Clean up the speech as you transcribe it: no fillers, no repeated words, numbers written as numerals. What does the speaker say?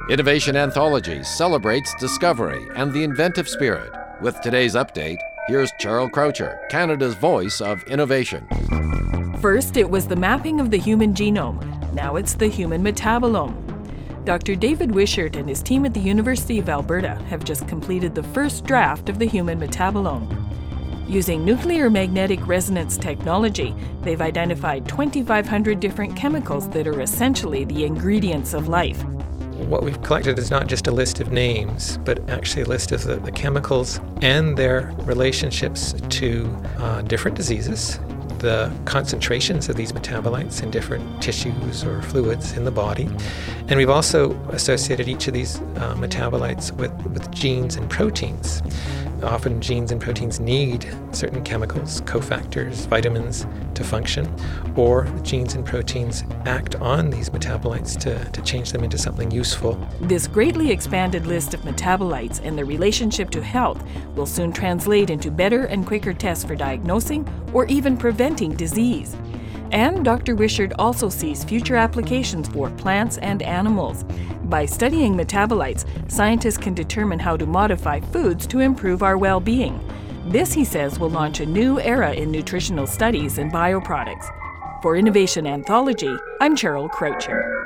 Innovation Anthology celebrates discovery and the inventive spirit. With today's update, here's Cheryl Croucher, Canada's voice of innovation. First, it was the mapping of the human genome. Now it's the human metabolome. Dr. David Wishart and his team at the University of Alberta have just completed the first draft of the human metabolome. Using nuclear magnetic resonance technology, they've identified 2,500 different chemicals that are essentially the ingredients of life. What we've collected is not just a list of names, but actually a list of the chemicals and their relationships to different diseases, the concentrations of these metabolites in different tissues or fluids in the body. And we've also associated each of these metabolites with genes and proteins. Often genes and proteins need certain chemicals, cofactors, vitamins to function, or genes and proteins act on these metabolites to change them into something useful. This greatly expanded list of metabolites and their relationship to health will soon translate into better and quicker tests for diagnosing or even preventing disease. And Dr. Wishart also sees future applications for plants and animals. By studying metabolites, scientists can determine how to modify foods to improve our well-being. This, he says, will launch a new era in nutritional studies and bioproducts. For Innovation Anthology, I'm Cheryl Croucher.